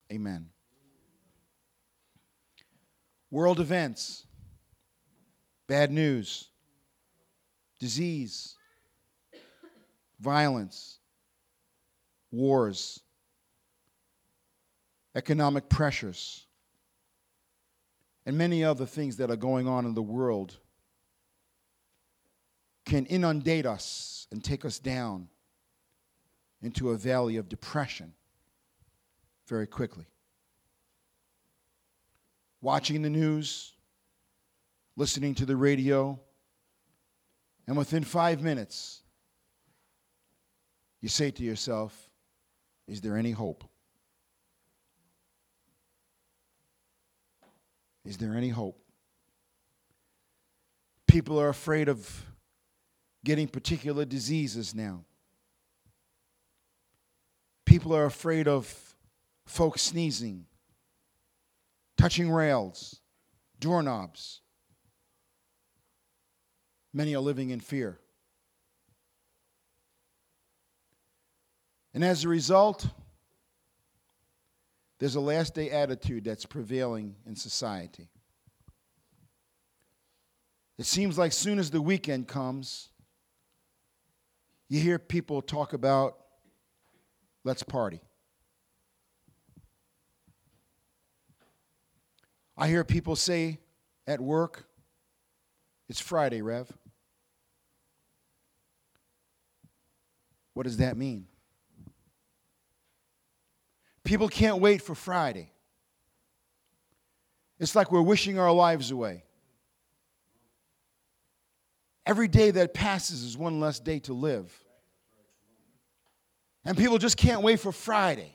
Amen. World events, bad news, disease, violence, wars, economic pressures, and many other things that are going on in the world can inundate us and take us down into a valley of depression very quickly. Watching the news, listening to the radio, and within 5 minutes, you say to yourself, is there any hope? Is there any hope? People are afraid of getting particular diseases now. People are afraid of folks sneezing, touching rails, doorknobs. Many are living in fear. And as a result, there's a last day attitude that's prevailing in society. It seems like soon as the weekend comes, you hear people talk about, let's party. I hear people say at work, it's Friday, Rev. What does that mean? People can't wait for Friday. It's like we're wishing our lives away. Every day that passes is one less day to live. And people just can't wait for Friday.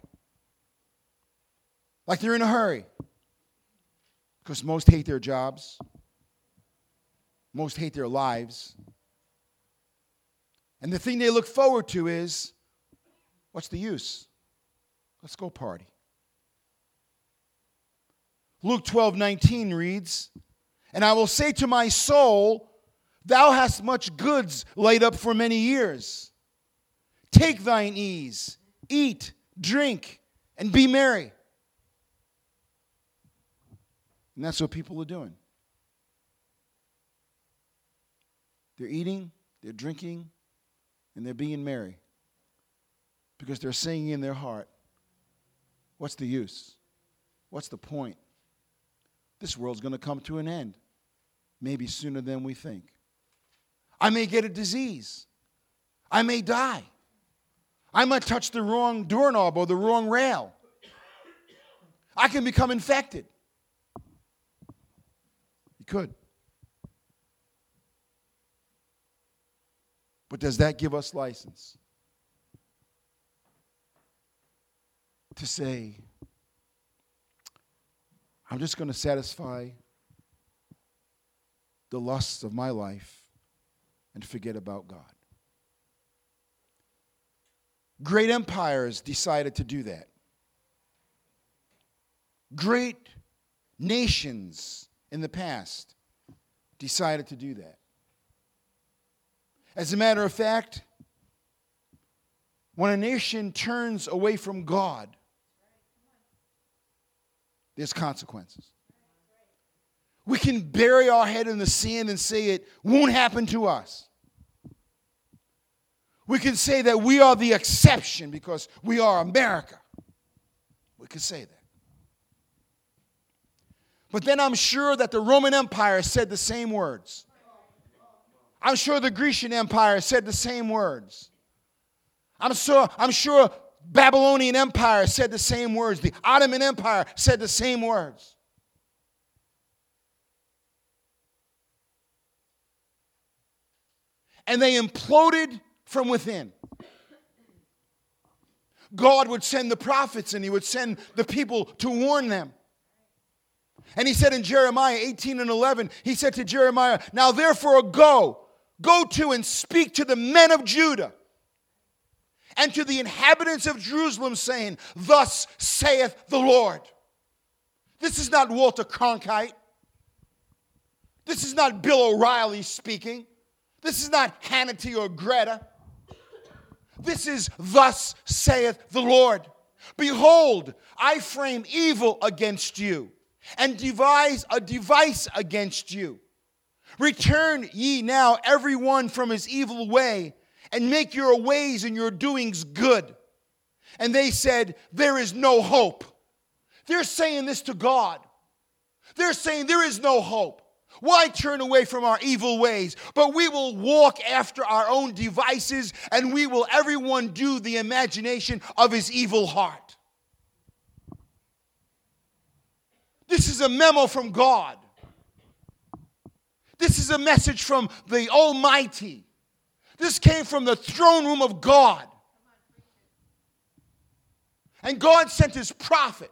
Like they're in a hurry. Because most hate their jobs. Most hate their lives. And the thing they look forward to is, what's the use? Let's go party. Luke 12:19 reads, and I will say to my soul, thou hast much goods laid up for many years. Take thine ease, eat, drink, and be merry. And that's what people are doing. They're eating, they're drinking, and they're being merry. Because they're saying in their heart, what's the use? What's the point? This world's going to come to an end. Maybe sooner than we think. I may get a disease. I may die. I might touch the wrong doorknob or the wrong rail. I can become infected. You could. But does that give us license to say, I'm just going to satisfy the lusts of my life and forget about God? Great empires decided to do that. Great nations in the past decided to do that. As a matter of fact, when a nation turns away from God, there's consequences. We can bury our head in the sand and say it won't happen to us. We can say that we are the exception because we are America. We could say that. But then I'm sure that the Roman Empire said the same words. I'm sure the Grecian Empire said the same words. I'm sure Babylonian Empire said the same words. The Ottoman Empire said the same words. And they imploded from within. God would send the prophets and he would send the people to warn them. And he said in Jeremiah 18:11, he said to Jeremiah, now therefore go to and speak to the men of Judah and to the inhabitants of Jerusalem, saying, thus saith the Lord. This is not Walter Cronkite. This is not Bill O'Reilly speaking. This is not Hannity or Greta. This is thus saith the Lord. Behold, I frame evil against you, and devise a device against you. Return ye now every one from his evil way, and make your ways and your doings good. And they said, there is no hope. They're saying this to God. They're saying there is no hope. Why turn away from our evil ways? But we will walk after our own devices, and we will everyone do the imagination of his evil heart. This is a memo from God. This is a message from the Almighty. This came from the throne room of God. And God sent his prophet.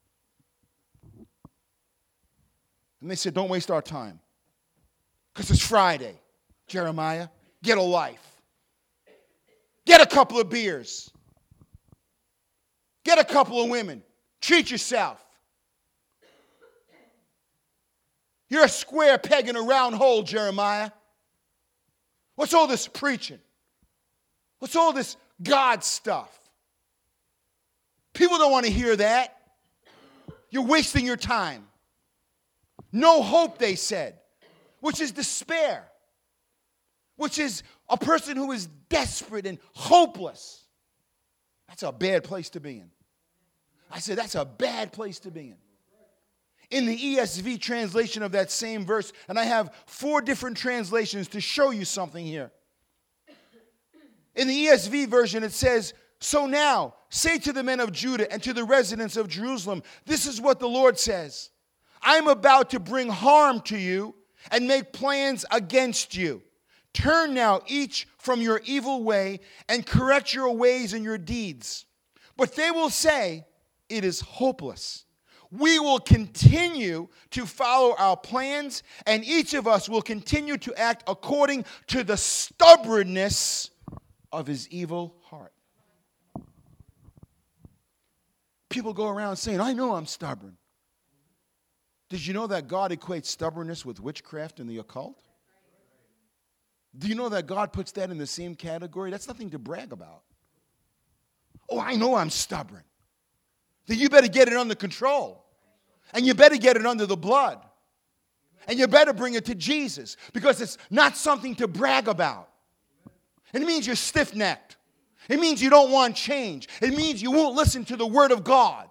And they said, don't waste our time. Because it's Friday. Jeremiah, get a life. Get a couple of beers. Get a couple of women. Treat yourself. You're a square peg in a round hole, Jeremiah. What's all this preaching? What's all this God stuff? People don't want to hear that. You're wasting your time. No hope, they said, which is despair, which is a person who is desperate and hopeless. That's a bad place to be in. I said, that's a bad place to be in. In the ESV translation of that same verse, and I have 4 different translations to show you something here. In the ESV version, it says, so now, say to the men of Judah and to the residents of Jerusalem, this is what the Lord says. I'm about to bring harm to you and make plans against you. Turn now each from your evil way and correct your ways and your deeds. But they will say, it is hopeless. We will continue to follow our plans, and each of us will continue to act according to the stubbornness of his evil heart. People go around saying, I know I'm stubborn. Did you know that God equates stubbornness with witchcraft and the occult? Do you know that God puts that in the same category? That's nothing to brag about. Oh, I know I'm stubborn. Then you better get it under control. And you better get it under the blood. And you better bring it to Jesus, because it's not something to brag about. It means you're stiff-necked. It means you don't want change. It means you won't listen to the word of God.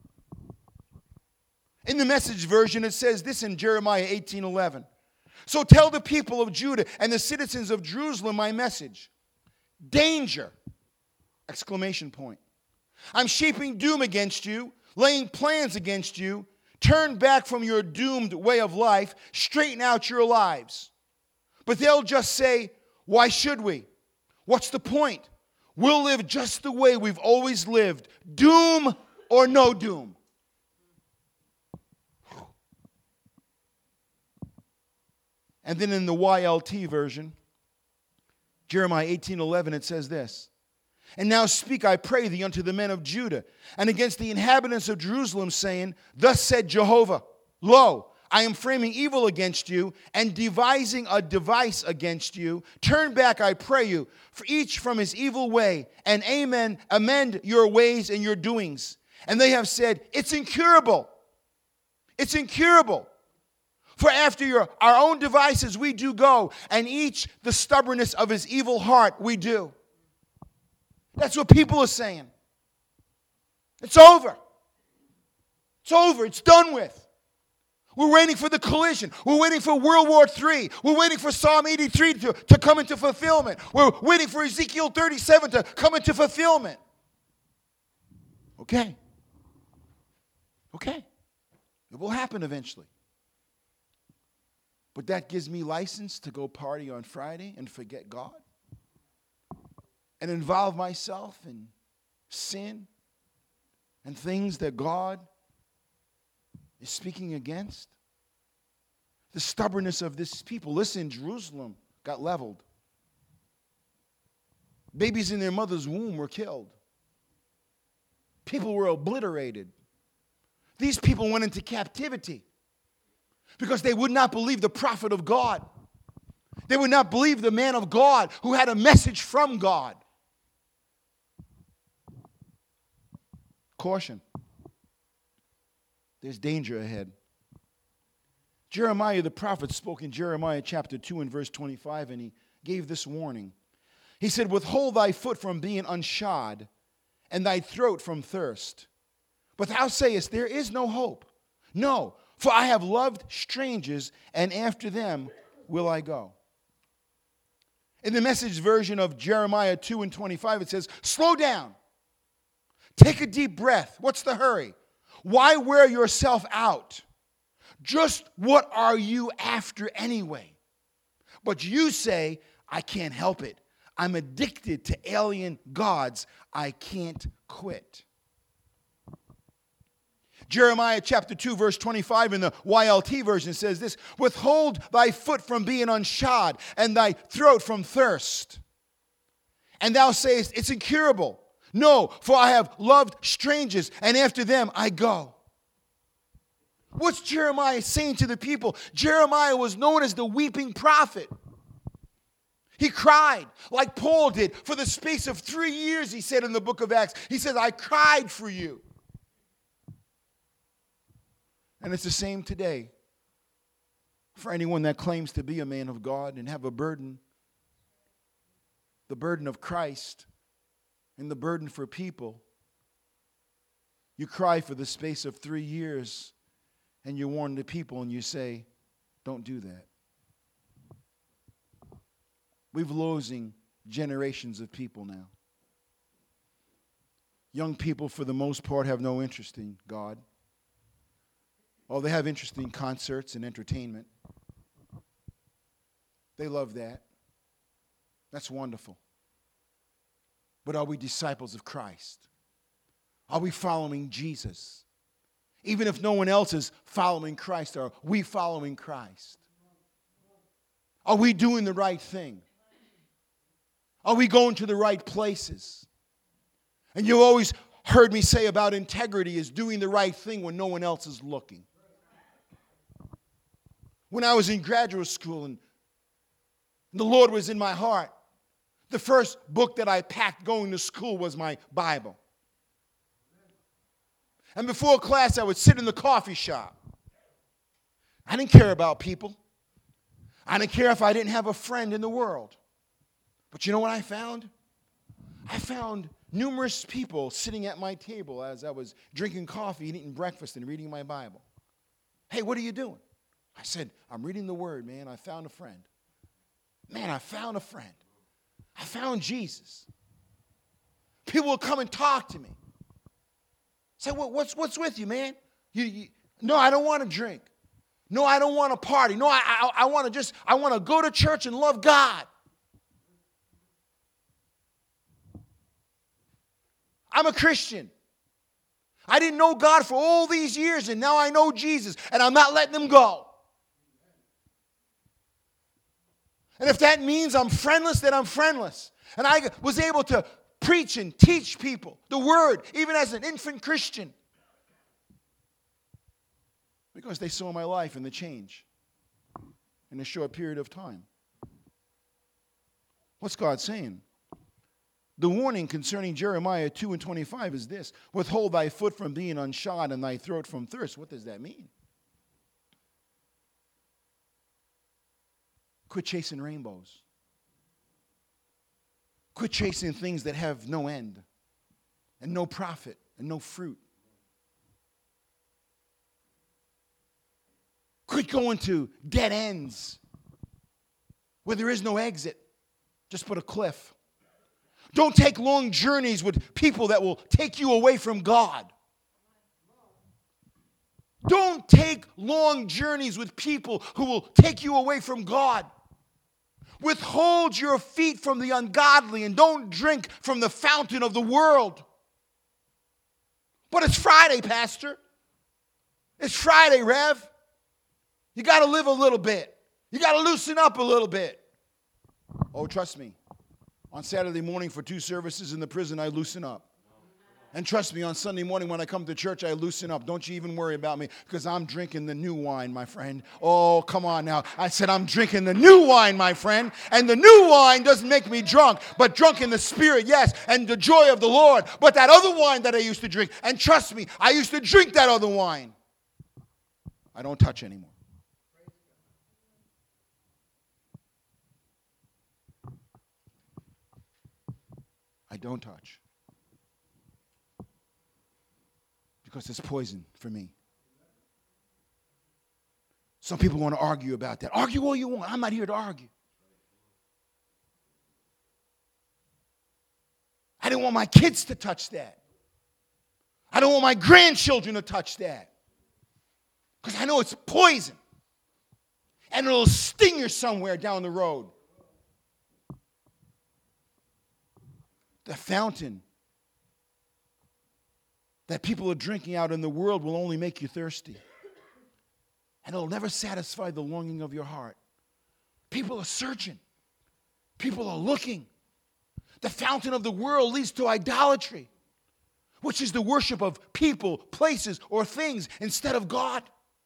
In the Message version, it says this in Jeremiah 18:11. So tell the people of Judah and the citizens of Jerusalem my message. Danger! Exclamation point. I'm shaping doom against you, laying plans against you. Turn back from your doomed way of life. Straighten out your lives. But they'll just say, why should we? What's the point? We'll live just the way we've always lived. Doom or no doom. And then in the YLT version, Jeremiah 18:11, it says this. And now speak, I pray thee, unto the men of Judah, and against the inhabitants of Jerusalem, saying, thus said Jehovah, lo, I am framing evil against you, and devising a device against you. Turn back, I pray you, for each from his evil way, and amend your ways and your doings. And they have said, it's incurable. It's incurable. For after our own devices we do go, and each the stubbornness of his evil heart we do. That's what people are saying. It's over. It's over. It's done with. We're waiting for the collision. We're waiting for World War III. We're waiting for Psalm 83 to come into fulfillment. We're waiting for Ezekiel 37 to come into fulfillment. Okay. Okay. It will happen eventually. But that gives me license to go party on Friday and forget God? And involve myself in sin and things that God is speaking against? The stubbornness of this people. Listen, Jerusalem got leveled. Babies in their mother's womb were killed. People were obliterated. These people went into captivity because they would not believe the prophet of God. They would not believe the man of God who had a message from God. caution. There's danger ahead. Jeremiah the prophet spoke in Jeremiah chapter 2 and verse 25, and he gave this warning. He said, withhold thy foot from being unshod, and thy throat from thirst. But thou sayest, there is no hope. No, for I have loved strangers, and after them will I go. In the Message version of Jeremiah 2 and 25, it says, slow down. Take a deep breath. What's the hurry? Why wear yourself out? Just what are you after anyway? But you say, I can't help it. I'm addicted to alien gods. I can't quit. Jeremiah chapter 2 verse 25 in the YLT version says this, withhold thy foot from being unshod and thy throat from thirst. And thou sayest, it's incurable. No, for I have loved strangers, and after them I go. What's Jeremiah saying to the people? Jeremiah was known as the weeping prophet. He cried like Paul did for the space of 3 years, he said in the book of Acts. He says, I cried for you. And it's the same today for anyone that claims to be a man of God and have a burden, the burden of Christ and the burden for people. You cry for the space of 3 years and you warn the people and you say, don't do that. We're losing generations of people now. Young people, for the most part, have no interest in God. Oh, they have interest in concerts and entertainment. They love that. That's wonderful. But are we disciples of Christ? Are we following Jesus? Even if no one else is following Christ, are we following Christ? Are we doing the right thing? Are we going to the right places? And you always heard me say about integrity is doing the right thing when no one else is looking. When I was in graduate school and the Lord was in my heart, the first book that I packed going to school was my Bible. And before class, I would sit in the coffee shop. I didn't care about people. I didn't care if I didn't have a friend in the world. But you know what I found? I found numerous people sitting at my table as I was drinking coffee and eating breakfast and reading my Bible. Hey, what are you doing? I said, I'm reading the Word, man. I found a friend. Man, I found a friend. I found Jesus. People will come and talk to me. Say, what's with you, man? No, I don't want to drink. No, I don't want to party. No, I want to go to church and love God. I'm a Christian. I didn't know God for all these years, and now I know Jesus, and I'm not letting him go. And if that means I'm friendless, then I'm friendless. And I was able to preach and teach people the Word, even as an infant Christian, because they saw my life and the change in a short period of time. What's God saying? The warning concerning Jeremiah 2 and 25 is this: withhold thy foot from being unshod and thy throat from thirst. What does that mean? Quit chasing rainbows. Quit chasing things that have no end and no profit and no fruit. Quit going to dead ends where there is no exit. Just put a cliff. Don't take long journeys with people that will take you away from God. Don't take long journeys with people who will take you away from God. Withhold your feet from the ungodly and don't drink from the fountain of the world. But it's Friday, Pastor. It's Friday, Rev. You got to live a little bit. You got to loosen up a little bit. Oh, trust me. On Saturday morning for 2 services in the prison, I loosen up. And trust me, on Sunday morning when I come to church, I loosen up. Don't you even worry about me, because I'm drinking the new wine, my friend. Oh, come on now. I said I'm drinking the new wine, my friend. And the new wine doesn't make me drunk, but drunk in the Spirit, yes, and the joy of the Lord. But that other wine that I used to drink, and trust me, I used to drink that other wine, I don't touch anymore. I don't touch. Because it's poison for me. Some people want to argue about that. Argue all you want. I'm not here to argue. I don't want my kids to touch that. I don't want my grandchildren to touch that. Because I know it's poison. And it'll sting you somewhere down the road. The fountain that people are drinking out in the world will only make you thirsty. And it'll never satisfy the longing of your heart. People are searching. People are looking. The fountain of the world leads to idolatry, which is the worship of people, places, or things instead of God.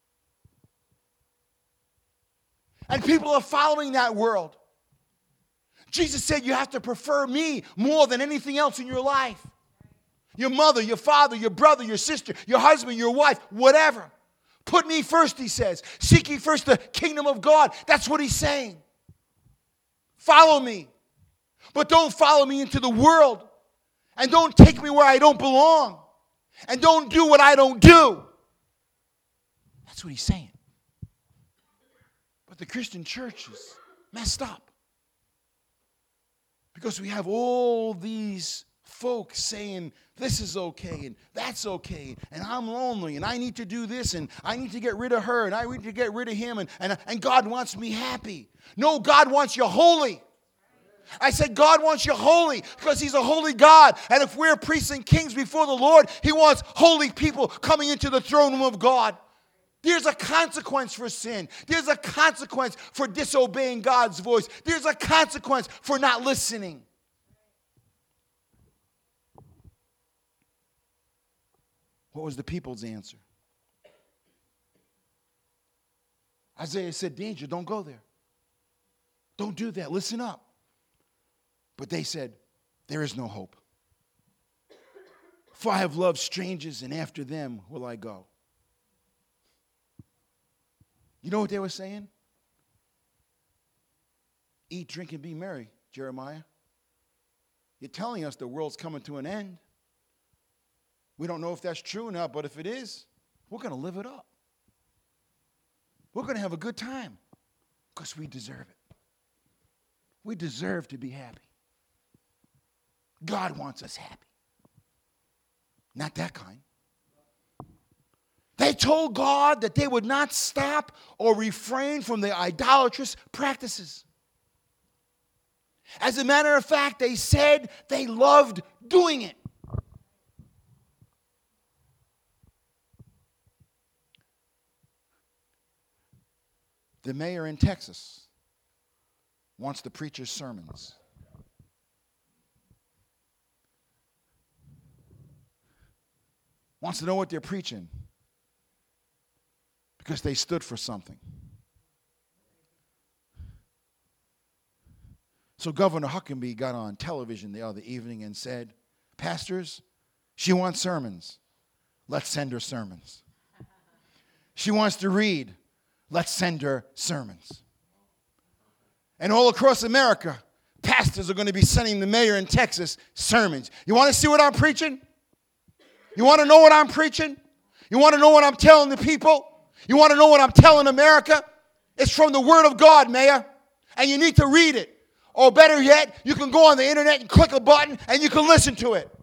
And people are following that world. Jesus said you have to prefer me more than anything else in your life. Your mother, your father, your brother, your sister, your husband, your wife, whatever. Put me first, he says. Seek ye first the kingdom of God. That's what he's saying. Follow me. But don't follow me into the world. And don't take me where I don't belong. And don't do what I don't do. That's what he's saying. But the Christian church is messed up. Because we have all these folks saying this is okay and that's okay and I'm lonely and I need to do this and I need to get rid of her and I need to get rid of him and God wants me happy. No, God wants you holy. I said God wants you holy because he's a holy God. And if we're priests and kings before the Lord, he wants holy people coming into the throne room of God. There's a consequence for sin. There's a consequence for disobeying God's voice. There's a consequence for not listening. What was the people's answer? Isaiah said, danger, don't go there. Don't do that. Listen up. But they said, there is no hope. For I have loved strangers, and after them will I go. You know what they were saying? Eat, drink, and be merry, Jeremiah. You're telling us the world's coming to an end. We don't know if that's true or not, but if it is, we're going to live it up. We're going to have a good time because we deserve it. We deserve to be happy. God wants us happy. Not that kind. They told God that they would not stop or refrain from their idolatrous practices. As a matter of fact, they said they loved doing it. The mayor in Texas wants the preacher's sermons. Wants to know what they're preaching because they stood for something. So Governor Huckabee got on television the other evening and said, pastors, she wants sermons. Let's send her sermons. She wants to read. Let's send her sermons. And all across America, pastors are going to be sending the mayor in Texas sermons. You want to see what I'm preaching? You want to know what I'm preaching? You want to know what I'm telling the people? You want to know what I'm telling America? It's from the Word of God, Mayor. And you need to read it. Or better yet, you can go on the internet and click a button and you can listen to it.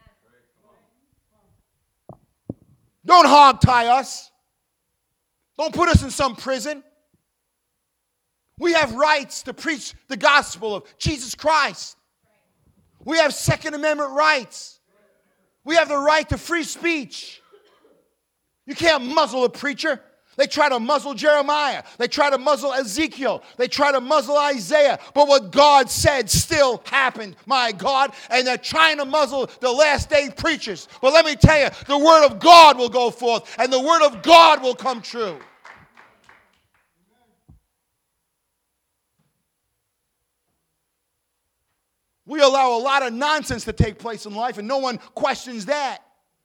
Don't hog tie us. Don't put us in some prison. We have rights to preach the gospel of Jesus Christ. We have Second Amendment rights. We have the right to free speech. You can't muzzle a preacher. They try to muzzle Jeremiah. They try to muzzle Ezekiel. They try to muzzle Isaiah. But what God said still happened, my God. And they're trying to muzzle the last day preachers. But let me tell you, the word of God will go forth. And the word of God will come true. We allow a lot of nonsense to take place in life, and no one questions that.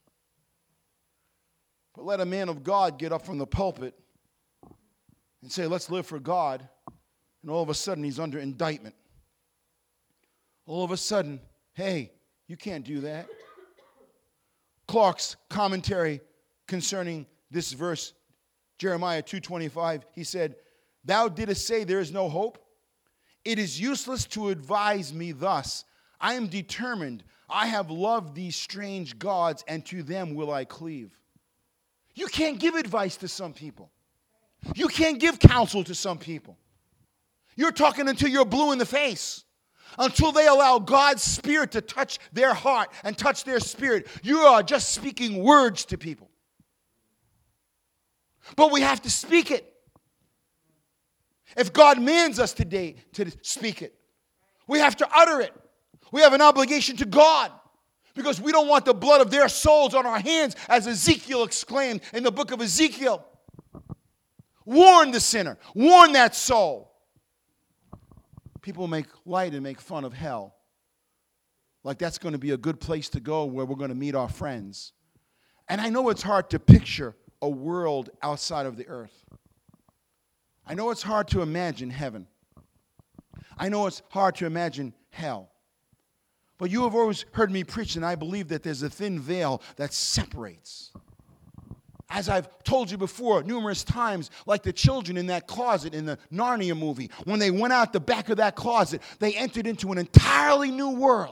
But let a man of God get up from the pulpit and say, let's live for God. And all of a sudden, he's under indictment. All of a sudden, hey, you can't do that. Clark's commentary concerning this verse, Jeremiah 2:25, he said, thou didst say there is no hope. It is useless to advise me thus. I am determined. I have loved these strange gods, and to them will I cleave. You can't give advice to some people. You can't give counsel to some people. You're talking until you're blue in the face. Until they allow God's Spirit to touch their heart and touch their spirit. You are just speaking words to people. But we have to speak it. If God commands us today to speak it, we have to utter it. We have an obligation to God. Because we don't want the blood of their souls on our hands, as Ezekiel exclaimed in the book of Ezekiel. Warn the sinner. Warn that soul. People make light and make fun of hell. Like that's going to be a good place to go where we're going to meet our friends. And I know it's hard to picture a world outside of the earth. I know it's hard to imagine heaven. I know it's hard to imagine hell. But you have always heard me preach, and I believe that there's a thin veil that separates. As I've told you before numerous times, like the children in that closet in the Narnia movie, when they went out the back of that closet, they entered into an entirely new world.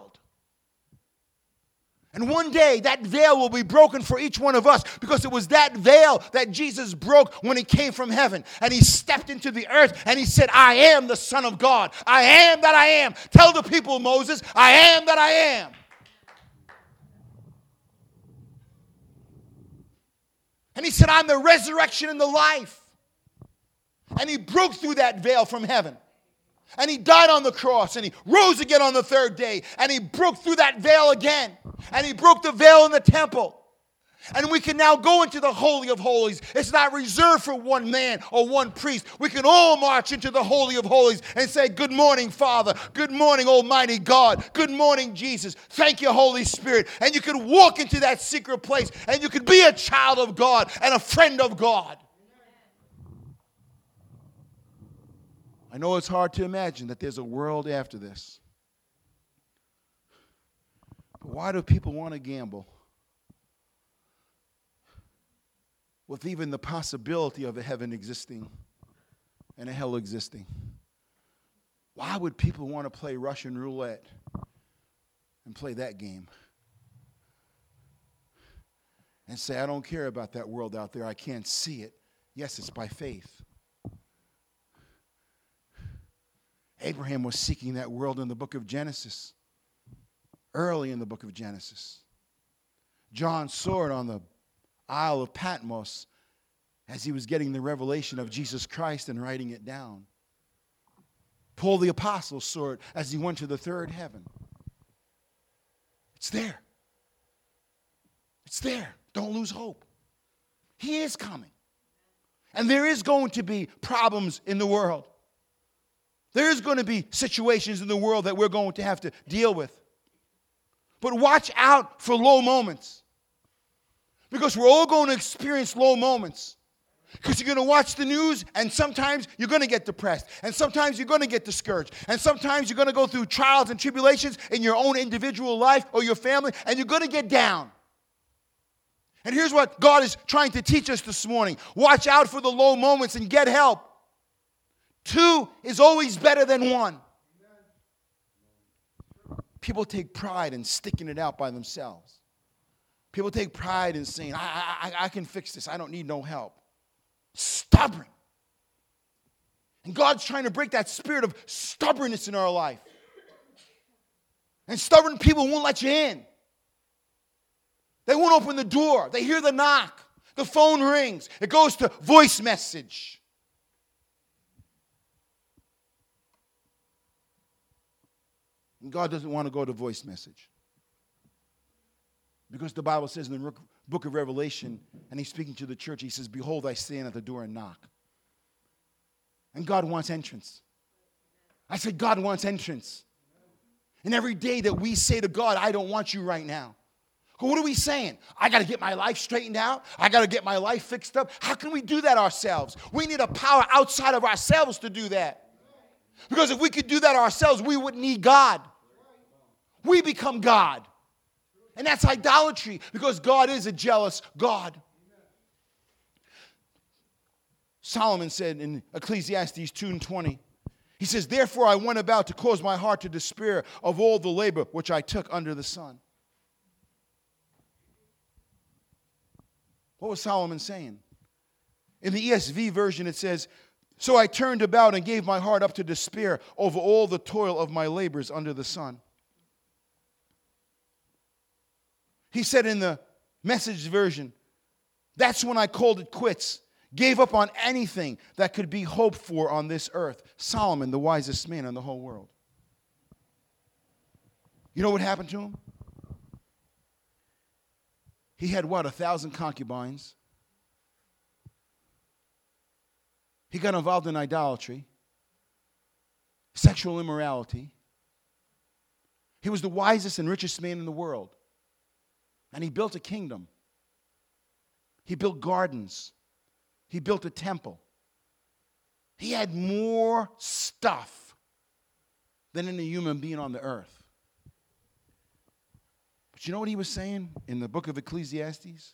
And one day, that veil will be broken for each one of us, because it was that veil that Jesus broke when he came from heaven. And he stepped into the earth and he said, I am the Son of God. I am that I am. Tell the people, Moses, I am that I am. And he said, I'm the resurrection and the life. And he broke through that veil from heaven. And he died on the cross, and he rose again on the third day, and he broke through that veil again, and he broke the veil in the temple. And we can now go into the Holy of Holies. It's not reserved for one man or one priest. We can all march into the Holy of Holies and say, good morning, Father. Good morning, Almighty God. Good morning, Jesus. Thank you, Holy Spirit. And you can walk into that secret place, and you can be a child of God and a friend of God. I know it's hard to imagine that there's a world after this. But why do people want to gamble with even the possibility of a heaven existing and a hell existing? Why would people want to play Russian roulette and play that game? And say, I don't care about that world out there. I can't see it. Yes, it's by faith. Abraham was seeking that world in the book of Genesis, early in the book of Genesis. John saw it on the Isle of Patmos as he was getting the revelation of Jesus Christ and writing it down. Paul the Apostle saw it as he went to the third heaven. It's there. It's there. Don't lose hope. He is coming. And there is going to be problems in the world. There is going to be situations in the world that we're going to have to deal with. But watch out for low moments. Because we're all going to experience low moments. Because you're going to watch the news, and sometimes you're going to get depressed. And sometimes you're going to get discouraged. And sometimes you're going to go through trials and tribulations in your own individual life or your family, and you're going to get down. And here's what God is trying to teach us this morning. Watch out for the low moments and get help. 2 is always better than 1. People take pride in sticking it out by themselves. People take pride in saying, I can fix this. I don't need no help. Stubborn. And God's trying to break that spirit of stubbornness in our life. And stubborn people won't let you in. They won't open the door. They hear the knock. The phone rings. It goes to voice message. And God doesn't want to go to voice message. Because the Bible says in the book of Revelation, and he's speaking to the church, he says, behold, I stand at the door and knock. And God wants entrance. I said, God wants entrance. And every day that we say to God, I don't want you right now. What are we saying? I got to get my life straightened out. I got to get my life fixed up. How can we do that ourselves? We need a power outside of ourselves to do that. Because if we could do that ourselves, we wouldn't need God. We become God. And that's idolatry, because God is a jealous God. Solomon said in Ecclesiastes 2:20, he says, therefore I went about to cause my heart to despair of all the labor which I took under the sun. What was Solomon saying? In the ESV version it says, so I turned about and gave my heart up to despair over all the toil of my labors under the sun. He said in the Message version, that's when I called it quits, gave up on anything that could be hoped for on this earth. Solomon, the wisest man in the whole world. You know what happened to him? He had 1,000 concubines. He got involved in idolatry, sexual immorality. He was the wisest and richest man in the world. And he built a kingdom. He built gardens. He built a temple. He had more stuff than any human being on the earth. But you know what he was saying in the book of Ecclesiastes?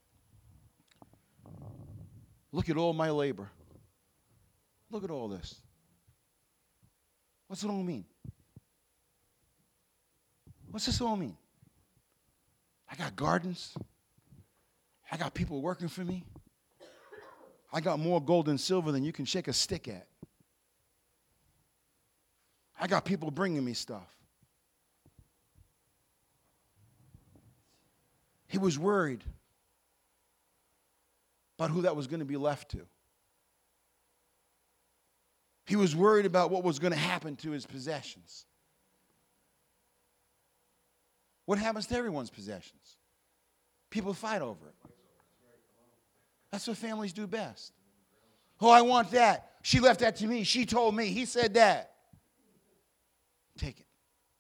Look at all my labor. Look at all this. What's it all mean? What's this all mean? I got gardens. I got people working for me. I got more gold and silver than you can shake a stick at. I got people bringing me stuff. He was worried about who that was going to be left to. He was worried about what was going to happen to his possessions. What happens to everyone's possessions? People fight over it. That's what families do best. Oh, I want that. She left that to me. She told me. He said that. Take it.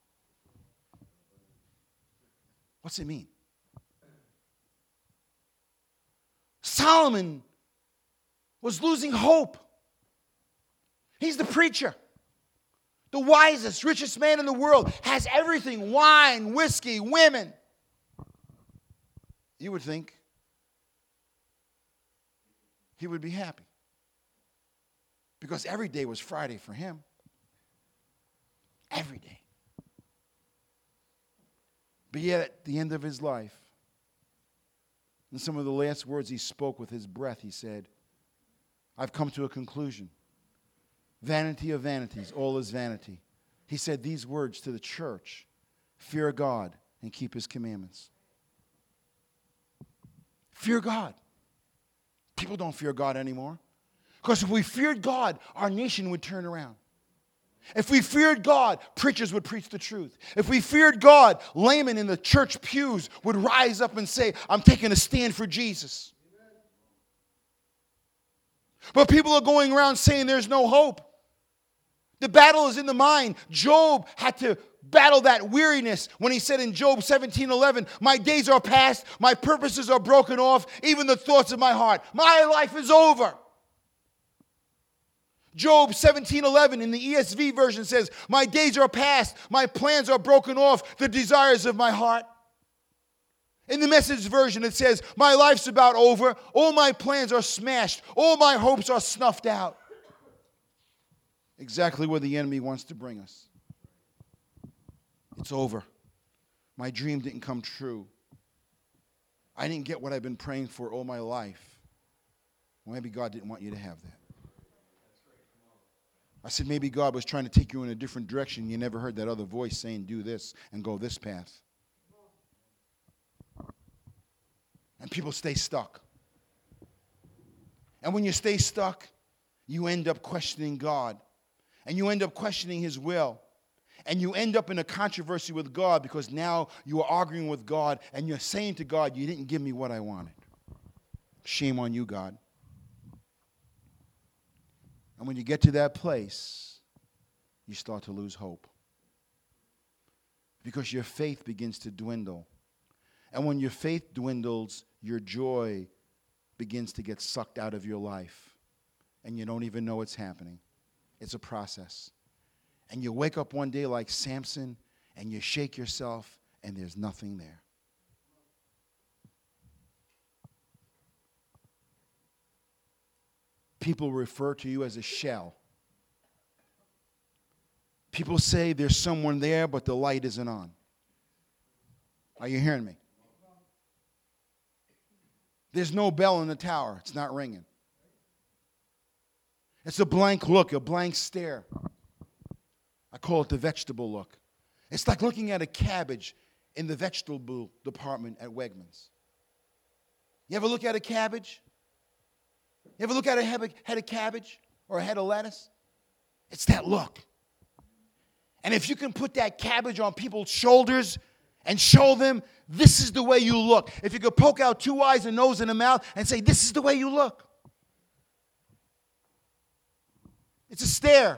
What's it mean? Solomon was losing hope. He's the preacher. The wisest, richest man in the world. Has everything. Wine, whiskey, women. You would think he would be happy. Because every day was Friday for him. Every day. But yet at the end of his life, in some of the last words he spoke with his breath, he said, I've come to a conclusion. Vanity of vanities, all is vanity. He said these words to the church: fear God and keep his commandments. Fear God. People don't fear God anymore. Because if we feared God, our nation would turn around. If we feared God, preachers would preach the truth. If we feared God, laymen in the church pews would rise up and say, I'm taking a stand for Jesus. But people are going around saying there's no hope. The battle is in the mind. Job had to battle that weariness when he said in Job 17:11, my days are past, my purposes are broken off, even the thoughts of my heart. My life is over. Job 17:11 in the ESV version says, my days are past, my plans are broken off, the desires of my heart. In the Message version it says, my life's about over, all my plans are smashed, all my hopes are snuffed out. Exactly where the enemy wants to bring us. It's over. My dream didn't come true. I didn't get what I've been praying for all my life. Well, maybe God didn't want you to have that. I said, maybe God was trying to take you in a different direction. You never heard that other voice saying, do this and go this path. And people stay stuck. And when you stay stuck, you end up questioning God. And you end up questioning His will. And you end up in a controversy with God because now you are arguing with God and you're saying to God, you didn't give me what I wanted. Shame on you, God. And when you get to that place, you start to lose hope. Because your faith begins to dwindle. And when your faith dwindles, your joy begins to get sucked out of your life. And you don't even know it's happening. It's a process. And you wake up one day like Samson, and you shake yourself, and there's nothing there. People refer to you as a shell. People say there's someone there, but the light isn't on. Are you hearing me? There's no bell in the tower. It's not ringing. It's a blank look, a blank stare. I call it the vegetable look. It's like looking at a cabbage in the vegetable department at Wegmans. You ever look at a cabbage? You ever look at a head of cabbage or a head of lettuce? It's that look. And if you can put that cabbage on people's shoulders and show them this is the way you look. If you could poke out 2 eyes, a nose, and a mouth and say this is the way you look. It's a stare.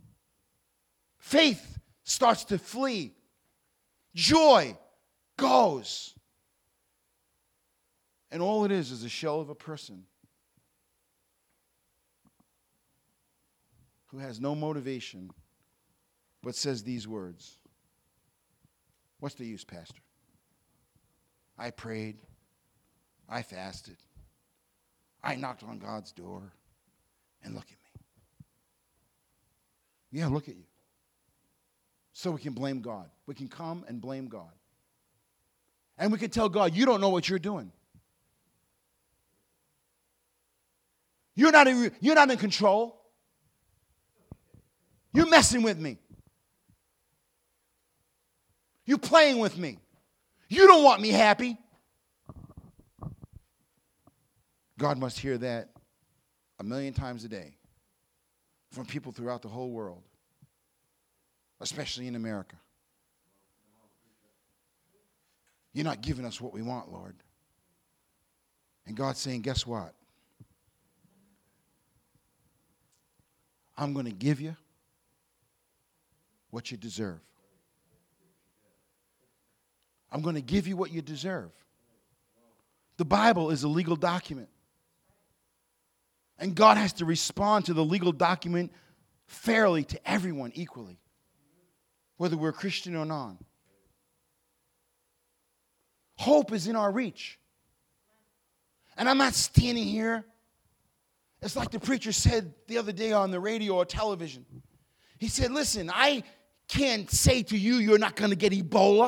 Faith starts to flee. Joy goes. And all it is a shell of a person who has no motivation but says these words. What's the use, Pastor? I prayed. I fasted. I knocked on God's door. And look at me. Yeah, look at you. So we can blame God. We can come and blame God. And we can tell God, you don't know what you're doing. You're not in control. You're messing with me. You're playing with me. You don't want me happy. God must hear that 1,000,000 times a day from people throughout the whole world, especially in America. You're not giving us what we want, Lord. And God's saying, guess what? I'm going to give you what you deserve. I'm going to give you what you deserve. The Bible is a legal document. And God has to respond to the legal document fairly to everyone equally, whether we're Christian or not. Hope is in our reach. And I'm not standing here. It's like the preacher said the other day on the radio or television. He said, listen, I can't say to you you're not going to get Ebola.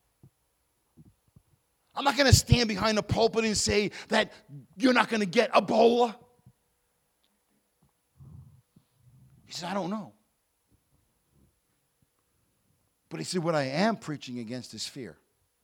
I'm not going to stand behind the pulpit and say that you're not going to get Ebola. He said, I don't know. But he said, what I am preaching against is fear.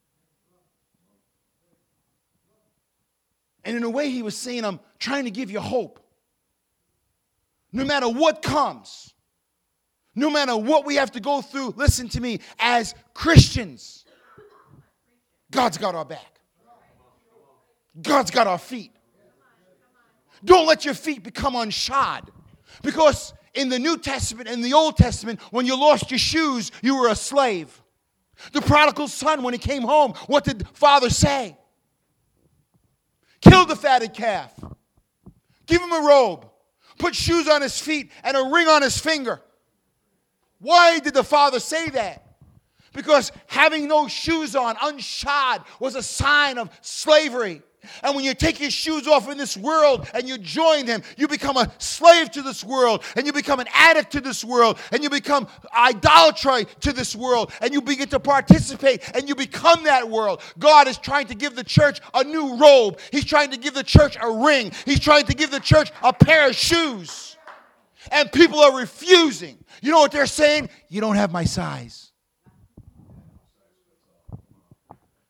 And in a way, he was saying, I'm trying to give you hope. No matter what comes, no matter what we have to go through, listen to me, as Christians, God's got our back. God's got our feet. Don't let your feet become unshod. Because in the New Testament and the Old Testament, when you lost your shoes, you were a slave. The prodigal son, when he came home, what did the father say? Kill the fatted calf. Give him a robe. Put shoes on his feet and a ring on his finger. Why did the father say that? Because having no shoes on, unshod, was a sign of slavery. And when you take your shoes off in this world and you join them, you become a slave to this world, and you become an addict to this world, and you become idolatry to this world, and you begin to participate, and you become that world. God is trying to give the church a new robe. He's trying to give the church a ring. He's trying to give the church a pair of shoes. And people are refusing. You know what they're saying? You don't have my size.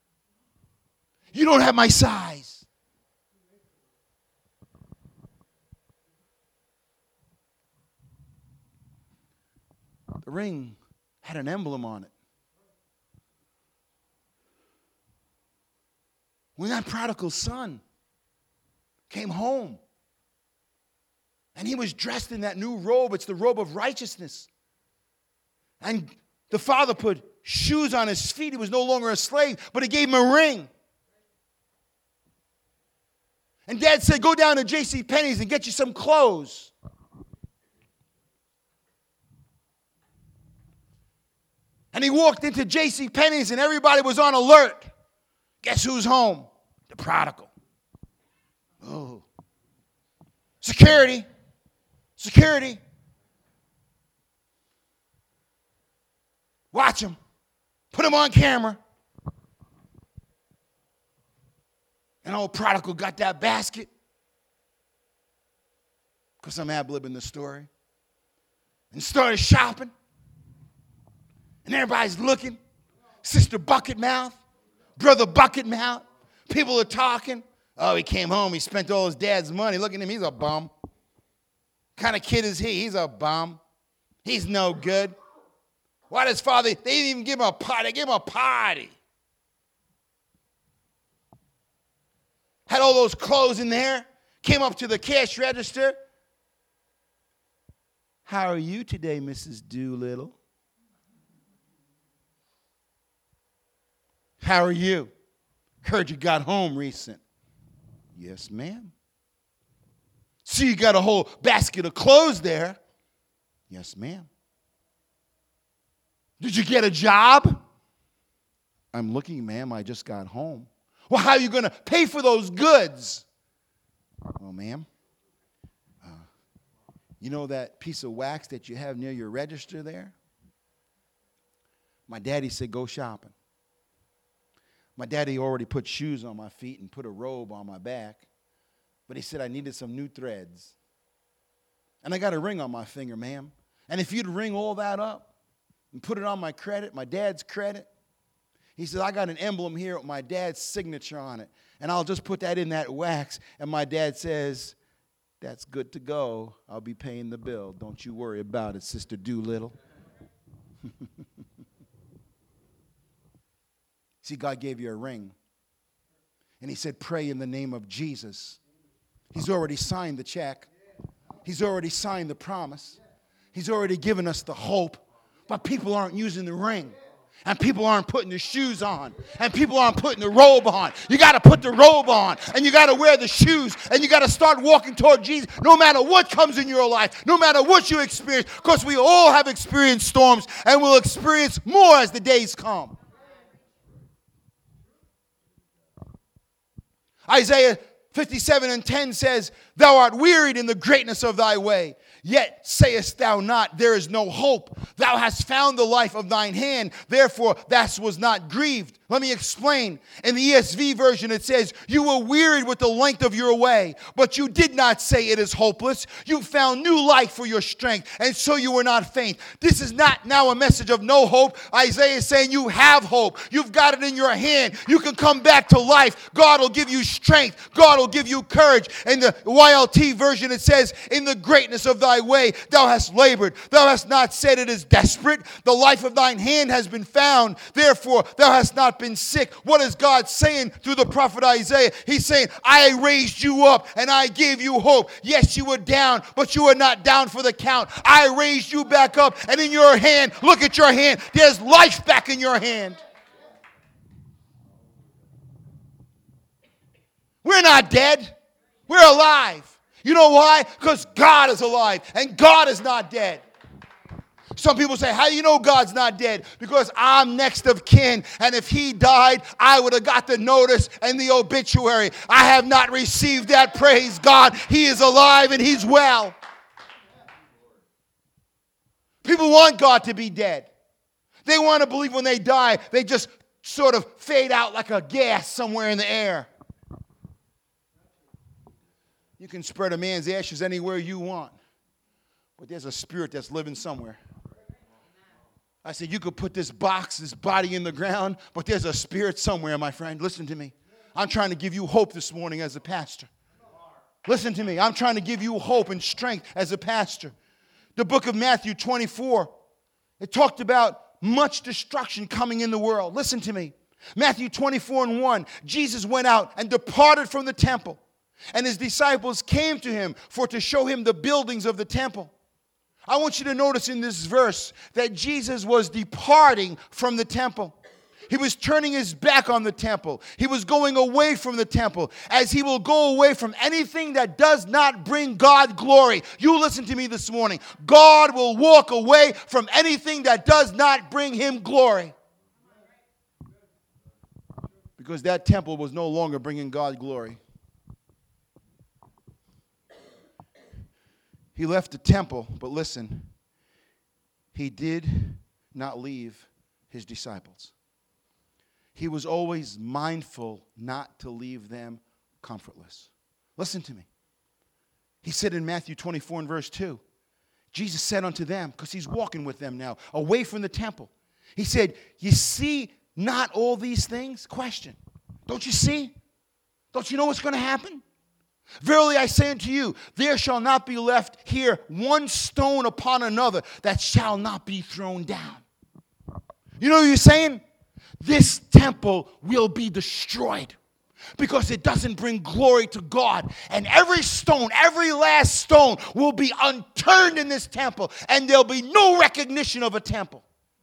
You don't have my size. The ring had an emblem on it. When that prodigal son came home, and he was dressed in that new robe, it's the robe of righteousness. And the father put shoes on his feet. He was no longer a slave, but he gave him a ring. And Dad said, go down to J.C. Penney's and get you some clothes. And he walked into J.C. Penney's and everybody was on alert. Guess who's home? The prodigal. Oh. Security. Security. Watch him. Put him on camera. And old prodigal got that basket. Because I'm ad-libbing the story. And started shopping. And everybody's looking. Sister Bucket Mouth. Brother Bucket Mouth. People are talking. Oh, he came home. He spent all his dad's money. Look at him. He's a bum. What kind of kid is he? He's a bum. He's no good. Why does father? They didn't even give him a party. They gave him a party. Had all those clothes in there. Came up to the cash register. How are you today, Mrs. Doolittle? How are you? Heard you got home recent. Yes, ma'am. See, you got a whole basket of clothes there. Yes, ma'am. Did you get a job? I'm looking, ma'am. I just got home. Well, how are you going to pay for those goods? Well, ma'am, you know that piece of wax that you have near your register there? My daddy said, go shopping. My daddy already put shoes on my feet and put a robe on my back. But he said I needed some new threads. And I got a ring on my finger, ma'am. And if you'd ring all that up and put it on my credit, my dad's credit, he said, I got an emblem here with my dad's signature on it. And I'll just put that in that wax. And my dad says, that's good to go. I'll be paying the bill. Don't you worry about it, Sister Doolittle. See, God gave you a ring. And he said, pray in the name of Jesus. He's already signed the check. He's already signed the promise. He's already given us the hope. But people aren't using the ring. And people aren't putting the shoes on. And people aren't putting the robe on. You got to put the robe on. And you got to wear the shoes. And you got to start walking toward Jesus no matter what comes in your life. No matter what you experience. Because we all have experienced storms. And we'll experience more as the days come. Isaiah 57:10 says, thou art wearied in the greatness of thy way. Yet sayest thou not, there is no hope. Thou hast found the life of thine hand. Therefore, thou was not grieved. Let me explain. In the ESV version, it says, you were wearied with the length of your way, but you did not say it is hopeless. You found new life for your strength, and so you were not faint. This is not now a message of no hope. Isaiah is saying you have hope. You've got it in your hand. You can come back to life. God will give you strength. God will give you courage. In the YLT version, it says, in the greatness of thy way, thou hast labored. Thou hast not said it is desperate. The life of thine hand has been found. Therefore, thou hast not been sick. What is God saying through the prophet Isaiah? He's saying, I raised you up and I gave you hope. Yes, you were down, but you were not down for the count. I raised you back up, and in your hand, look at your hand. There's life back in your hand. We're not dead. We're alive. You know why? Because God is alive and God is not dead. Some people say, how do you know God's not dead? Because I'm next of kin, and if he died, I would have got the notice and the obituary. I have not received that. Praise God. He is alive and he's well. People want God to be dead. They want to believe when they die, they just sort of fade out like a gas somewhere in the air. You can spread a man's ashes anywhere you want, but there's a spirit that's living somewhere. I said, you could put this body in the ground, but there's a spirit somewhere, my friend. Listen to me. I'm trying to give you hope this morning as a pastor. Listen to me. I'm trying to give you hope and strength as a pastor. The book of Matthew 24, It talked about much destruction coming in the world. Listen to me. Matthew 24:1, Jesus went out and departed from the temple, and his disciples came to him to show him the buildings of the temple. I want you to notice in this verse that Jesus was departing from the temple. He was turning his back on the temple. He was going away from the temple, as he will go away from anything that does not bring God glory. You listen to me this morning. God will walk away from anything that does not bring him glory. Because that temple was no longer bringing God glory. He left the temple, but listen, he did not leave his disciples. He was always mindful not to leave them comfortless. Listen to me. He said in Matthew 24 and verse 2, Jesus said unto them, because he's walking with them now, away from the temple. He said, you see not all these things? Question. Don't you see? Don't you know what's going to happen? Verily I say unto you, there shall not be left here one stone upon another that shall not be thrown down. You know what you're saying? This temple will be destroyed because it doesn't bring glory to God. And every stone, every last stone will be unturned in this temple, and there'll be no recognition of a temple.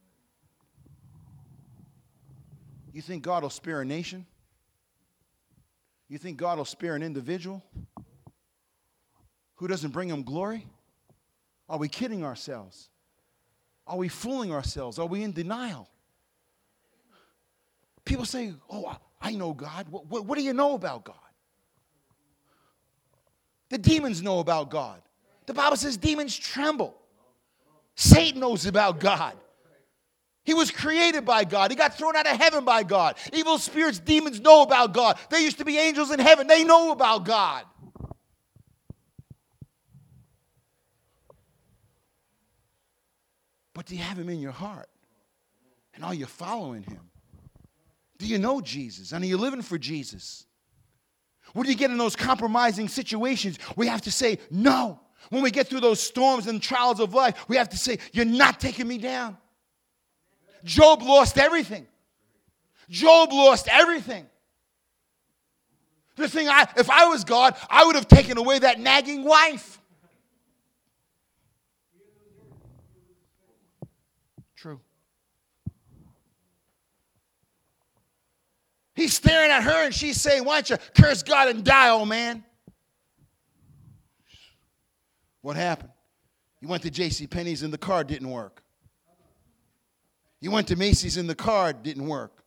You think God will spare a nation? You think God will spare an individual who doesn't bring him glory? Are we kidding ourselves? Are we fooling ourselves? Are we in denial? People say, oh, I know God. What do you know about God? The demons know about God. The Bible says demons tremble. Satan knows about God. He was created by God. He got thrown out of heaven by God. Evil spirits, demons know about God. There used to be angels in heaven. They know about God. But do you have him in your heart? And are you following him? Do you know Jesus? And are you living for Jesus? When you get in those compromising situations, we have to say no. When we get through those storms and trials of life, we have to say, you're not taking me down. Job lost everything. Job lost everything. The thing, if I was God, I would have taken away that nagging wife. True. He's staring at her and she's saying, why don't you curse God and die, old man? What happened? You went to JCPenney's and the card didn't work. You went to Macy's and the card didn't work.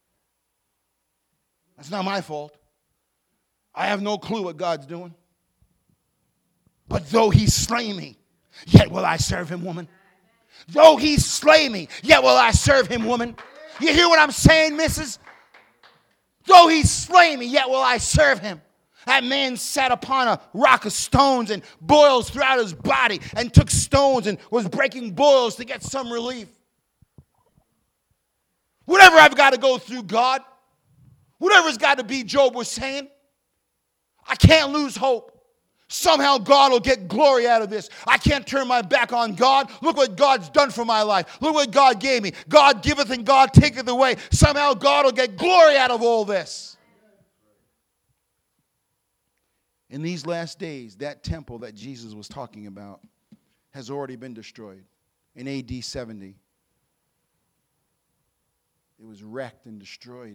That's not my fault. I have no clue what God's doing. But though he slay me, yet will I serve him, woman. Though he slay me, yet will I serve him, woman. You hear what I'm saying, missus? Though he slay me, yet will I serve him. That man sat upon a rock of stones and boils throughout his body and took stones and was breaking boils to get some relief. Whatever I've got to go through, God, whatever's got to be, Job was saying, I can't lose hope. Somehow God will get glory out of this. I can't turn my back on God. Look what God's done for my life. Look what God gave me. God giveth and God taketh away. Somehow God will get glory out of all this. In these last days, that temple that Jesus was talking about has already been destroyed. In AD 70, it was wrecked and destroyed.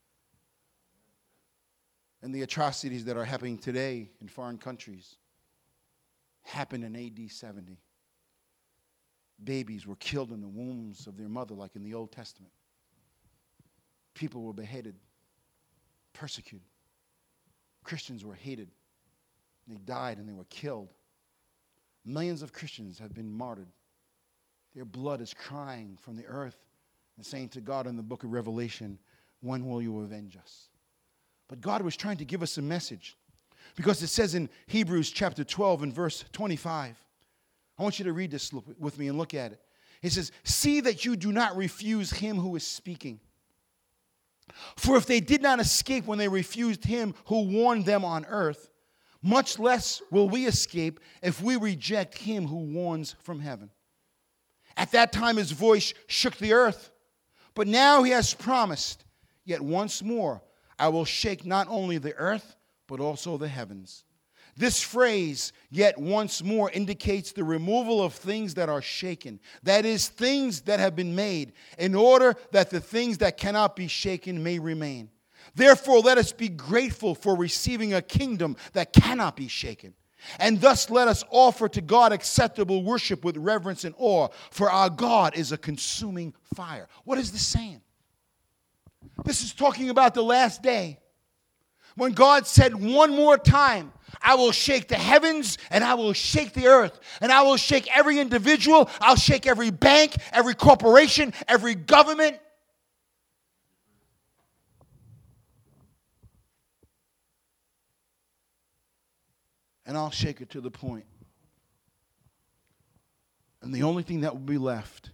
And the atrocities that are happening today in foreign countries happened in AD 70. Babies were killed in the wombs of their mother like in the Old Testament. People were beheaded, persecuted. Christians were hated. They died and they were killed. Millions of Christians have been martyred. Their blood is crying from the earth and saying to God in the book of Revelation, when will you avenge us? But God was trying to give us a message, because it says in Hebrews chapter 12 and verse 25. I want you to read this with me and look at it. It says, see that you do not refuse him who is speaking. For if they did not escape when they refused him who warned them on earth, much less will we escape if we reject him who warns from heaven. At that time his voice shook the earth. But now he has promised, yet once more I will shake not only the earth, but also the heavens. This phrase, yet once more, indicates the removal of things that are shaken. That is, things that have been made, in order that the things that cannot be shaken may remain. Therefore, let us be grateful for receiving a kingdom that cannot be shaken. And thus let us offer to God acceptable worship with reverence and awe, for our God is a consuming fire. What is this saying? This is talking about the last day, when God said one more time, I will shake the heavens and I will shake the earth, and I will shake every individual. I'll shake every bank, every corporation, every government. And I'll shake it to the point. And the only thing that will be left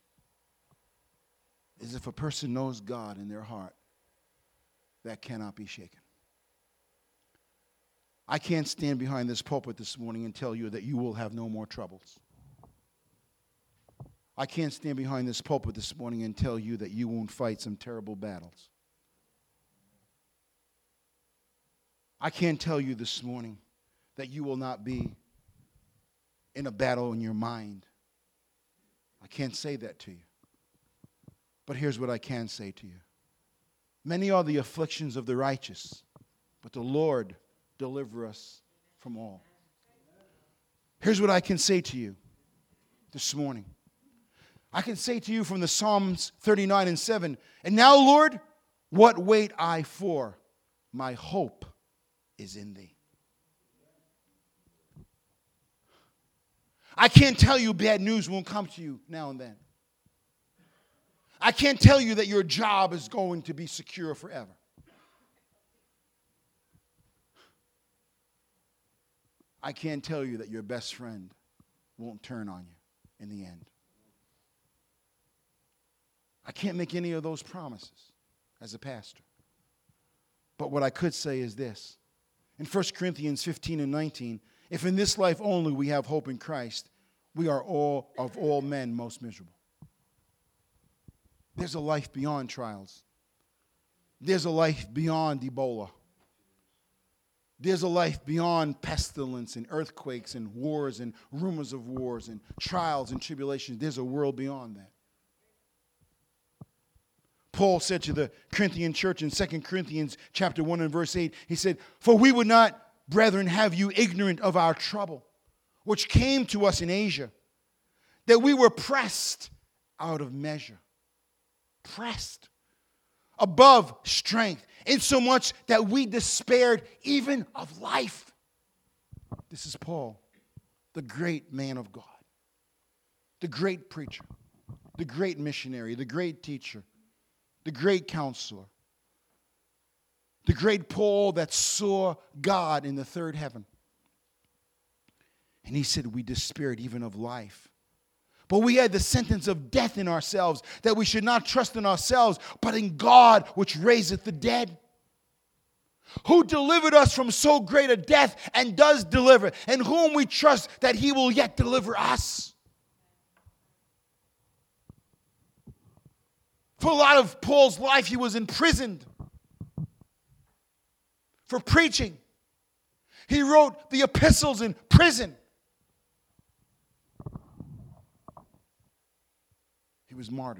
is if a person knows God in their heart, that cannot be shaken. I can't stand behind this pulpit this morning and tell you that you will have no more troubles. I can't stand behind this pulpit this morning and tell you that you won't fight some terrible battles. I can't tell you this morning that you will not be in a battle in your mind. I can't say that to you. But here's what I can say to you. Many are the afflictions of the righteous, but the Lord deliver us from all. Here's what I can say to you this morning. I can say to you from the Psalms 39 and 7, and now, Lord, what wait I for? My hope is in thee. I can't tell you bad news won't come to you now and then. I can't tell you that your job is going to be secure forever. I can't tell you that your best friend won't turn on you in the end. I can't make any of those promises as a pastor. But what I could say is this. In 1 Corinthians 15 and 19, if in this life only we have hope in Christ, we are all of all men most miserable. There's a life beyond trials. There's a life beyond Ebola. There's a life beyond pestilence and earthquakes and wars and rumors of wars and trials and tribulations. There's a world beyond that. Paul said to the Corinthian church in 2 Corinthians chapter 1 and verse 8, he said, "For we would not, brethren, have you ignorant of our trouble, which came to us in Asia, that we were pressed out of measure." Pressed above strength, insomuch that we despaired even of life. This is Paul, the great man of God, the great preacher, the great missionary, the great teacher, the great counselor, the great Paul that saw God in the third heaven. And he said, we despaired even of life. But we had the sentence of death in ourselves, that we should not trust in ourselves, but in God which raiseth the dead, who delivered us from so great a death and does deliver, and whom we trust that he will yet deliver us. For a lot of Paul's life, he was imprisoned for preaching. He wrote the epistles in prison. He was martyred.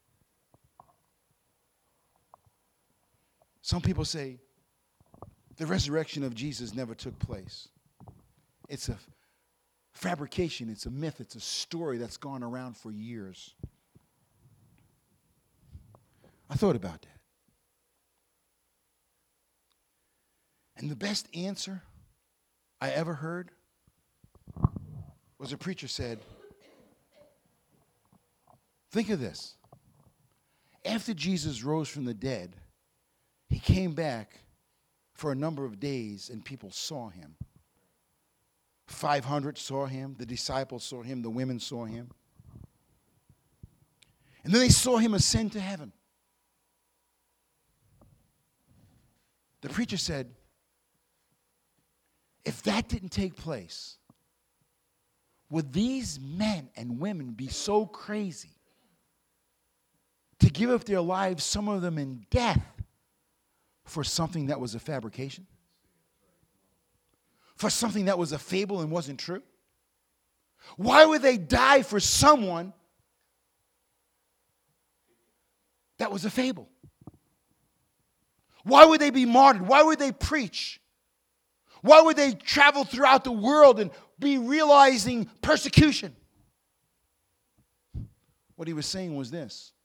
Some people say the resurrection of Jesus never took place. It's a fabrication, it's a myth, it's a story that's gone around for years. I thought about that. And the best answer I ever heard was a preacher said, think of this. After Jesus rose from the dead, he came back for a number of days and people saw him. 500 saw him. The disciples saw him. The women saw him. And then they saw him ascend to heaven. The preacher said, if that didn't take place, would these men and women be so crazy to give up their lives, some of them in death, for something that was a fabrication? For something that was a fable and wasn't true? Why would they die for someone that was a fable? Why would they be martyred? Why would they preach? Why would they travel throughout the world and be realizing persecution? What he was saying was this: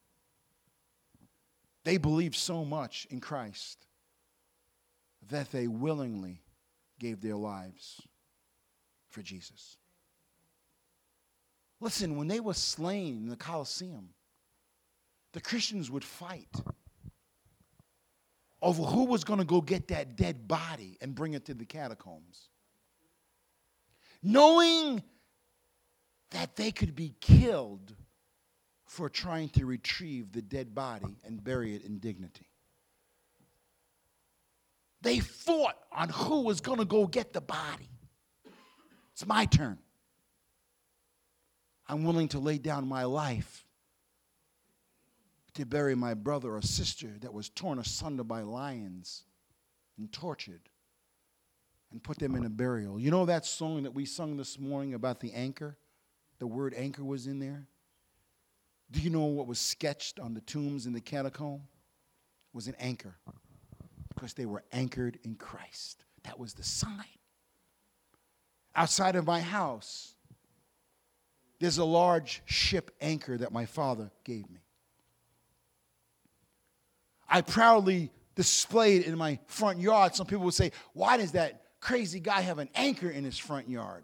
they believed so much in Christ that they willingly gave their lives for Jesus. Listen, when they were slain in the Colosseum, the Christians would fight over who was going to go get that dead body and bring it to the catacombs, knowing that they could be killed for trying to retrieve the dead body and bury it in dignity. They fought on who was going to go get the body. It's my turn. I'm willing to lay down my life to bury my brother or sister that was torn asunder by lions and tortured, and put them in a burial. You know that song that we sung this morning about the anchor? The word anchor was in there. Do you know what was sketched on the tombs in the catacomb? It was an anchor, because they were anchored in Christ. That was the sign. Outside of my house, there's a large ship anchor that my father gave me. I proudly display it in my front yard. Some people would say, why does that crazy guy have an anchor in his front yard?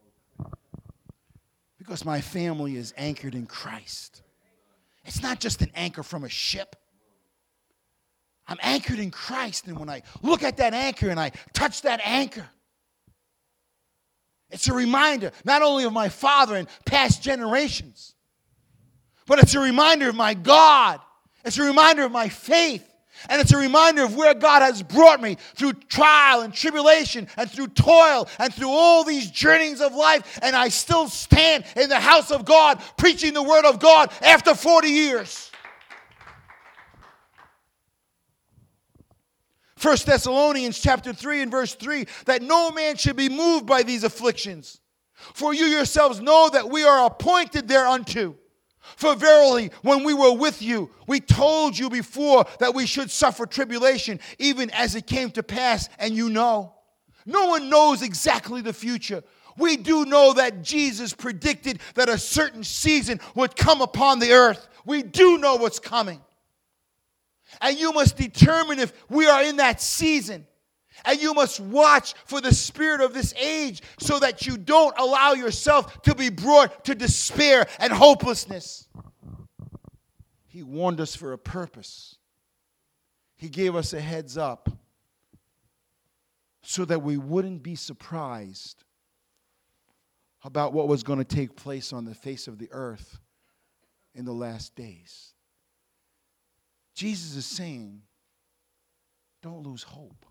Because my family is anchored in Christ. It's not just an anchor from a ship. I'm anchored in Christ, and when I look at that anchor and I touch that anchor, it's a reminder not only of my father and past generations, but it's a reminder of my God. It's a reminder of my faith. And it's a reminder of where God has brought me through trial and tribulation and through toil and through all these journeys of life. And I still stand in the house of God preaching the word of God after 40 years. 1 Thessalonians chapter 3 and verse 3, that no man should be moved by these afflictions. For you yourselves know that we are appointed thereunto. For verily, when we were with you, we told you before that we should suffer tribulation, even as it came to pass, and you know. No one knows exactly the future. We do know that Jesus predicted that a certain season would come upon the earth. We do know what's coming. And you must determine if we are in that season. And you must watch for the spirit of this age so that you don't allow yourself to be brought to despair and hopelessness. He warned us for a purpose. He gave us a heads up so that we wouldn't be surprised about what was going to take place on the face of the earth in the last days. Jesus is saying, don't lose hope.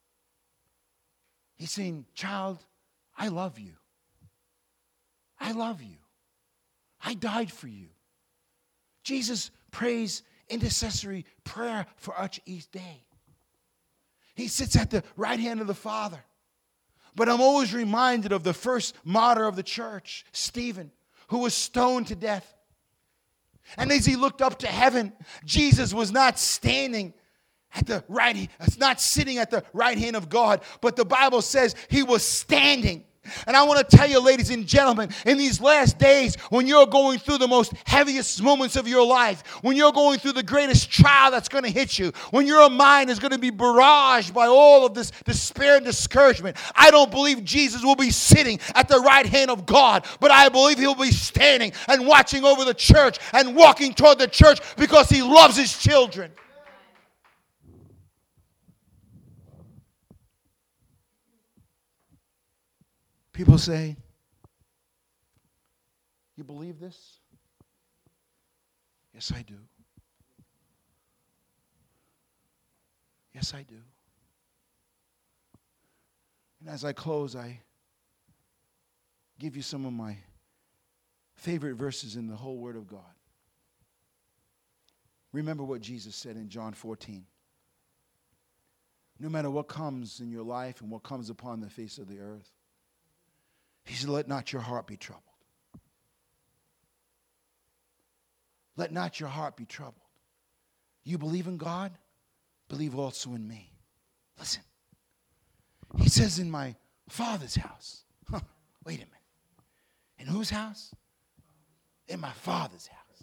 He's saying, child, I love you. I love you. I died for you. Jesus prays intercessory prayer for us each day. He sits at the right hand of the Father. But I'm always reminded of the first martyr of the church, Stephen, who was stoned to death. And as he looked up to heaven, Jesus was not standing at the right, not sitting at the right hand of God, but the Bible says he was standing. And I want to tell you, ladies and gentlemen, in these last days, when you're going through the most heaviest moments of your life, when you're going through the greatest trial that's going to hit you, when your mind is going to be barraged by all of this despair and discouragement, I don't believe Jesus will be sitting at the right hand of God, but I believe he'll be standing and watching over the church and walking toward the church because he loves his children. People say, you believe this? Yes, I do. Yes, I do. And as I close, I give you some of my favorite verses in the whole Word of God. Remember what Jesus said in John 14. No matter what comes in your life and what comes upon the face of the earth, he said, let not your heart be troubled. Let not your heart be troubled. You believe in God? Believe also in me. Listen. He says, in my Father's house. Wait a minute. In whose house? In my Father's house.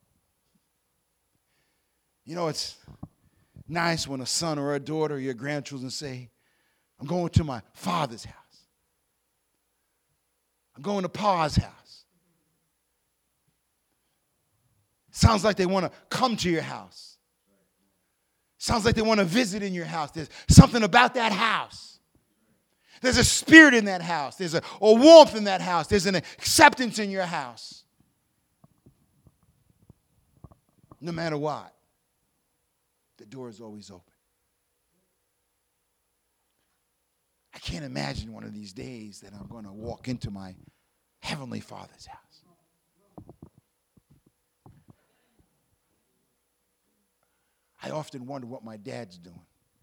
You know, it's nice when a son or a daughter or your grandchildren say, I'm going to my Father's house. I'm going to Pa's house. Sounds like they want to come to your house. Sounds like they want to visit in your house. There's something about that house. There's a spirit in that house. There's a warmth in that house. There's an acceptance in your house. No matter what, the door is always open. I can't imagine one of these days that I'm going to walk into my Heavenly Father's house. I often wonder what my dad's doing.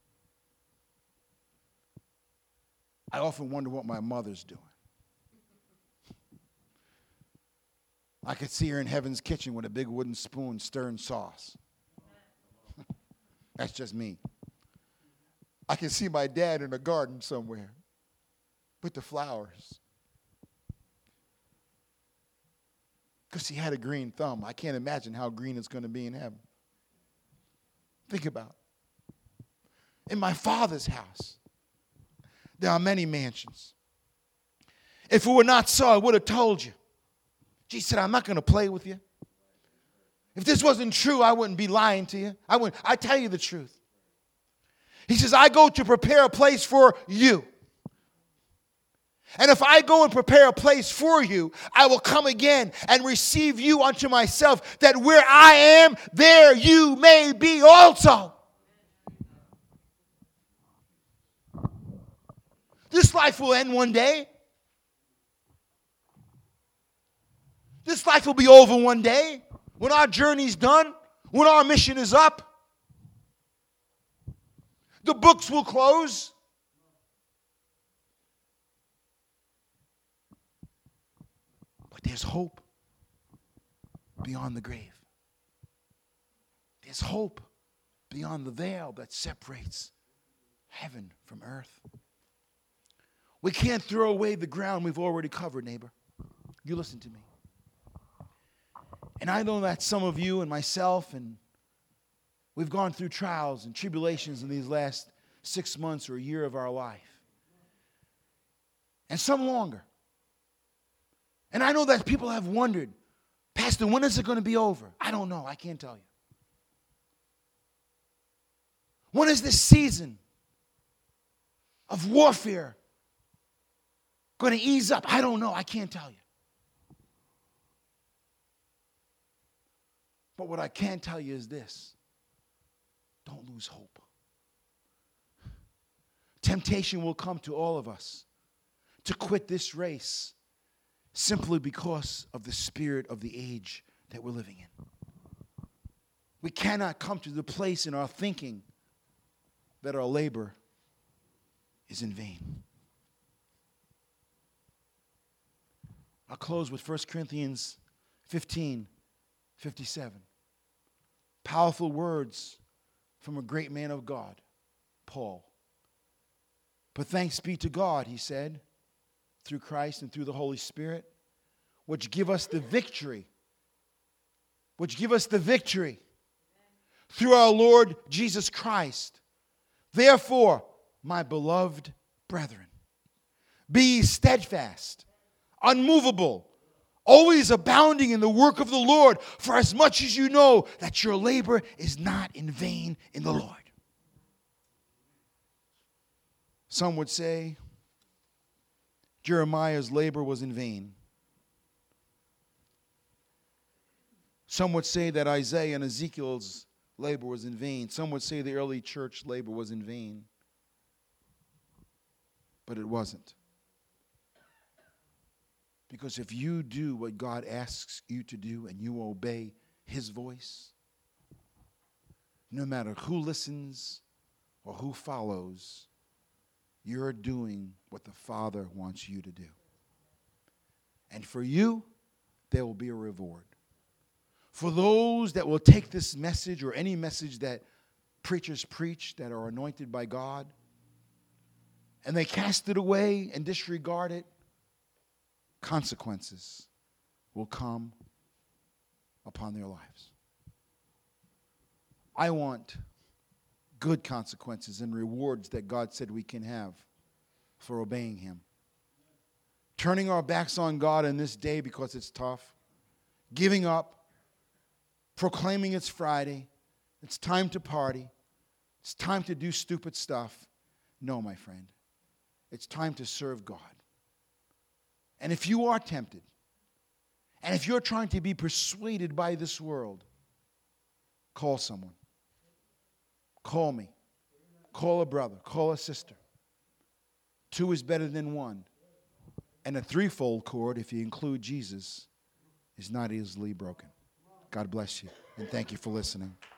I often wonder what my mother's doing. I could see her in heaven's kitchen with a big wooden spoon stirring sauce. That's just me. I can see my dad in a garden somewhere with the flowers. Because he had a green thumb. I can't imagine how green it's going to be in heaven. Think about it. In my Father's house, there are many mansions. If it were not so, I would have told you. Jesus said, I'm not going to play with you. If this wasn't true, I wouldn't be lying to you. I tell you the truth. He says, I go to prepare a place for you. And if I go and prepare a place for you, I will come again and receive you unto myself, that where I am, there you may be also. This life will end one day. This life will be over one day. When our journey's done, when our mission is up, the books will close. But there's hope beyond the grave. There's hope beyond the veil that separates heaven from earth. We can't throw away the ground we've already covered, neighbor. You listen to me. And I know that some of you and myself, and we've gone through trials and tribulations in these last 6 months or a year of our life. And some longer. And I know that people have wondered, Pastor, when is it going to be over? I don't know. I can't tell you. When is this season of warfare going to ease up? I don't know. I can't tell you. But what I can tell you is this. Don't lose hope. Temptation will come to all of us to quit this race simply because of the spirit of the age that we're living in. We cannot come to the place in our thinking that our labor is in vain. I'll close with 1 Corinthians 15:57. Powerful words from a great man of God, Paul. But thanks be to God, he said, through Christ and through the Holy Spirit, which give us the victory. Which give us the victory through our Lord Jesus Christ. Therefore, my beloved brethren, be ye steadfast, unmovable, always abounding in the work of the Lord, for as much as you know that your labor is not in vain in the Lord. Some would say Jeremiah's labor was in vain. Some would say that Isaiah and Ezekiel's labor was in vain. Some would say the early church labor was in vain. But it wasn't. Because if you do what God asks you to do and you obey His voice, no matter who listens or who follows, you're doing what the Father wants you to do. And for you, there will be a reward. For those that will take this message or any message that preachers preach that are anointed by God, and they cast it away and disregard it, consequences will come upon their lives. I want good consequences and rewards that God said we can have for obeying Him. Turning our backs on God in this day because it's tough, giving up, proclaiming it's Friday, it's time to party, it's time to do stupid stuff. No, my friend, it's time to serve God. And if you are tempted, and if you're trying to be persuaded by this world, call someone. Call me. Call a brother. Call a sister. 2 is better than 1. And a threefold cord, if you include Jesus, is not easily broken. God bless you, and thank you for listening.